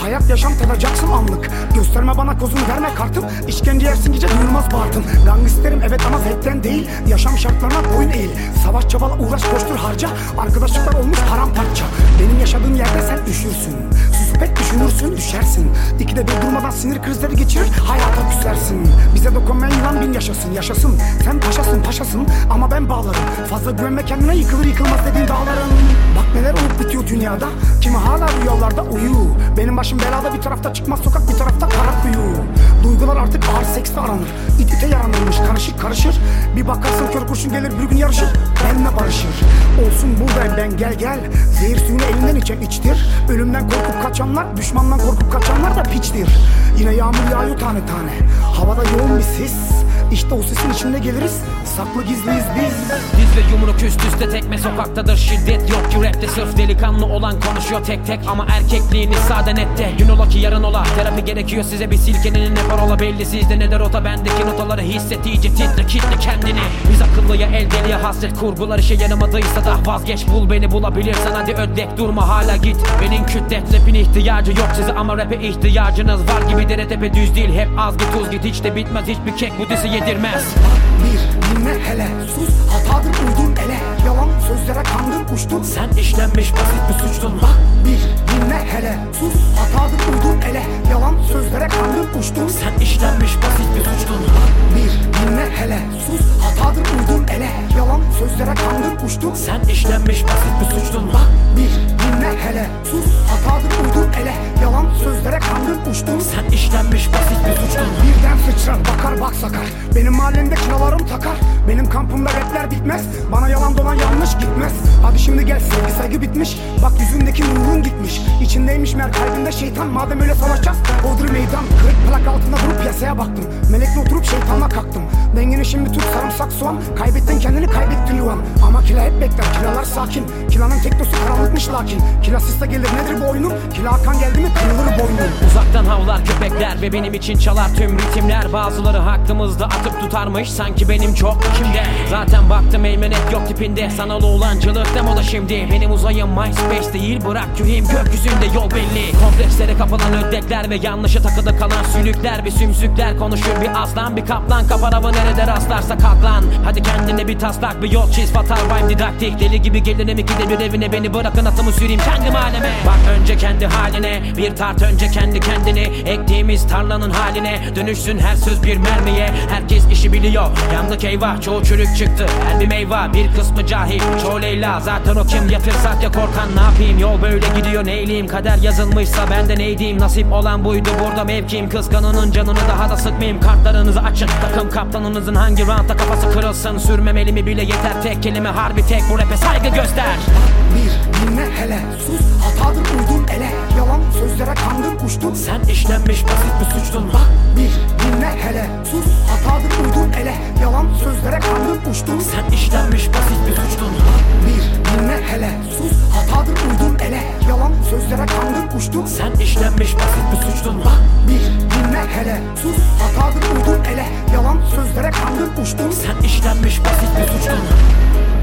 Hayat yaşam tadacaksın anlık. Gösterme bana kozunu, verme kartım. İşkence yersin gece duyulmaz bağırtın. Gangsterim evet ama zevkten değil. Yaşam şartlarına boyun eğil. Savaş çabala, uğraş, koştur, harca. Arkadaşlıklar olmuş paramparça. Benim yaşadığım yerde sen üşürsün. Susup et düşünürsün, düşersin. İkide bir durmadan sinir krizleri geçirir, hayata küsersin. Bize dokunmayan yılan bin yaşasın, yaşasın. Sen paşasın, paşasın ama ben bağlarım. Fazla güvenme kendine, yıkılır yıkılmaz dediğin dağların. Bak neler olup bitiyor dünyada. Kimi hala rüyalarda uyu. Benim başım belada, bir tarafta çıkmaz sokak, bir tarafta kara kuyu. Duygular artık ağır seksle aranır. İt ite yaranılmış, karışık karışır. Bir bakarsın kör kurşun gelir bir gün yarışır, benimle barışır. Olsun buradayım ben, gel gel. Zehir suyunu elinden içen içtir. Ölümden korkup kaçanlar, düşmandan korkup kaçanlar da piçtir. Yine yağmur yağıyor tane tane. Havada yoğun bir sis. İşte o sesin içinde geliriz. Saklı gizliyiz biz. Dizle yumruk üst üste tekme, sokaktadır şiddet. Yok ki rapte sırf delikanlı olan konuşuyor tek tek. Ama erkekliğiniz sade nette. Gün ola ki yarın ola. Terapi gerekiyor size, bir silkenin ne parola belli. Sizde ne de rota, bendeki notaları hisset iyice, titre kitle kendini. Biz akıllıya el deliye hasret, kurgular işe yaramadıysa da vazgeç. Bul beni bulabilirsen hadi ödlek, durma hala git. Benim kütlet rapin ihtiyacı yok size ama rap'e ihtiyacınız var gibi. Dere tepe düz değil, hep az git tuz git. Hiç de bitmez hiçbir kek bu disi yedirmez. Bir dinle hele, sus hatadır uydun ele. Yalan sözlere kandın uçtun, Sen işlenmiş basit bir suçtun. bak bir dinle hele, sus hatadır uydun ele. Yalan sözlere kandın uçtun, Sen işlenmiş basit bir suçtun. bir dinle hele, sus hatadır uydun ele. Yalan sözlere kandın uçtun, Sen işlenmiş basit bir suçtun. bak bir dinle hele, sus hatadır uydun ele. Yalan sözlere kandın uçtun, Sen işlenmiş basit bir suçtun. birden sıçrar bakar bak sakar. Benim mahallemde kiralarım takar. Benim kampımda rapler bitmez. Bana yalan dolan yanlış gitmez. Hadi şimdi gel, sevgi saygı bitmiş. Bak yüzündeki nurun gitmiş. İçindeymiş meğer kalbinde şeytan. Madem öyle savaşacağız hodri meydan. Kırık plak altında durup piyasaya baktım. Melekle oturup şeytanla kalktım. Dengini şimdi tut sarımsak soğan. Kaybettin kendini, kaybettin yuvan. Ama kila hep bekler, kilalar sakin. Kilanın teknosu karanlıkmış lakin. Kilasız da gelir, nedir bu oyunun? Kila Hakan geldi mi kırılır boynun. Uzaktan havlar köpekler ve benim için çalar tüm ritimler. Bazıları hakkımızda atıp tutarmış sanki benim çok kimde. Zaten baktım meymenet yok tipinde. Sanal olancılık demoda şimdi. Benim uzayım MySpace değil, bırak yüreğim gökyüzünde yol belli. Komplekslere kapılan ödekler ve yanlışa takılı kalan sülükler. Bir sümsükler konuşur, bir aslan bir kaplan. Kapar avı nerede rastlarsa kalk lan. Hadi kendine bir taslak, bir yol çiz, fatal rhyme didaktik. Deli gibi gelirim ikide bir evine, beni bırakın atımı süreyim kendim aleme. Bak önce kendi haline, bir tart önce kendi kendini. Ektiğimiz tarlanın haline, dönüşsün her söz bir mermiye. Herkes işi biliyor, yandık eyvah, çoğu çürük çıktı. Her bir meyve, bir kısmı cahil, çoğu Leyla. Zaten o kim, yatırsak ya korkan, ne yapayım? Yol böyle gidiyor, neyleyim? Kader yazılmışsa ben de neydiyim? Nasip olan buydu, burada mevkim. Kıskanının canını daha da sıkmayayım. Kartlarınızı açın, takım kaptanınızın hangi roundda kafası kırılsın. Sürmem elimi bile yeter, tek kelime harbi tek. Bu rap'e saygı göster. Bir dinle hele, sus hatadır uydun ele. Yalan sözlere kandın uçtun, Sen işlenmiş basit bir suçtun. bak bir dinle hele, sus hatadır uydun ele. Yalan sözlere kandın uçtun, Sen işlenmiş basit bir suçtun. bir dinle hele, sus hatadır uydun ele. Yalan sözlere kandın uçtun, Sen işlenmiş basit bir suçtun. bak bir dinle hele, sus hatadır uydun ele. Yalan sözlere kandın uçtun, Sen işlenmiş basit bir suçtun.